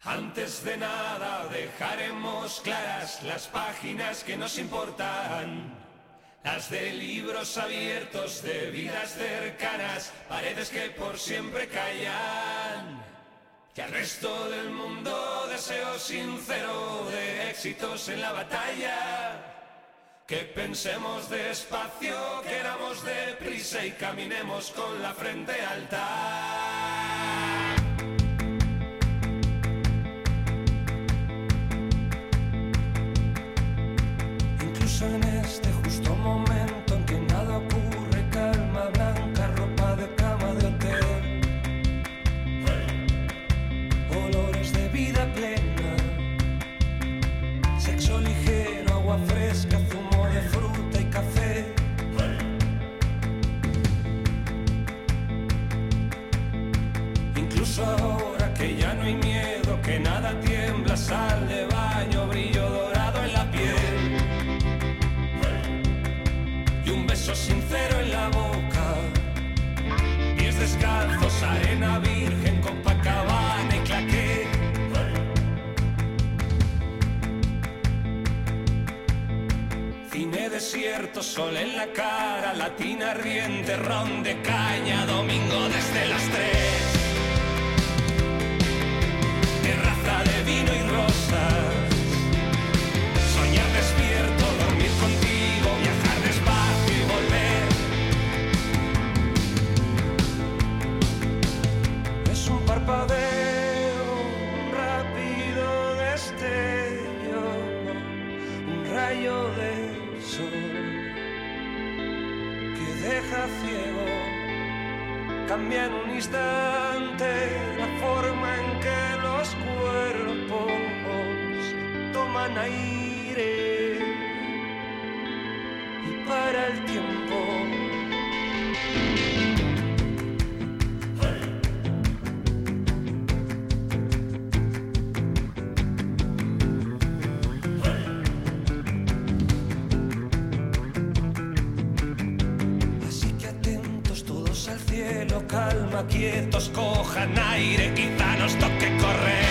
Antes de nada dejaremos claras las páginas que nos importan, las de libros abiertos, de vidas cercanas, paredes que por siempre callan. Que al resto del mundo deseo sincero de éxitos en la batalla. Que pensemos despacio, queramos deprisa y caminemos con la frente alta. Incluso en este justo momento en que nada ocurre, calma blanca, ropa de cama de hotel, olores de vida plena, sexo ligero, agua fresca, zumo de fruta y café. Incluso ahora que ya no hay miedo, que nada tiembla, sal de baño, brillo dorado en la piel y un beso sincero en la boca, pies descalzos, arena virgen, Copacabana y claqué. Cine desierto, sol en la cara, latina riente, ron de caña, domingo desde las 3. Terraza de vino y rosas, soñar despierto, dormir contigo, viajar despacio y volver. Es un parpadeo, un rápido destello, un rayo de sol que deja ciego, cambia en un instante la forma en que los cuerpos toman aire y para el tiempo. Calma, quietos, cojan aire, quizá nos toque correr.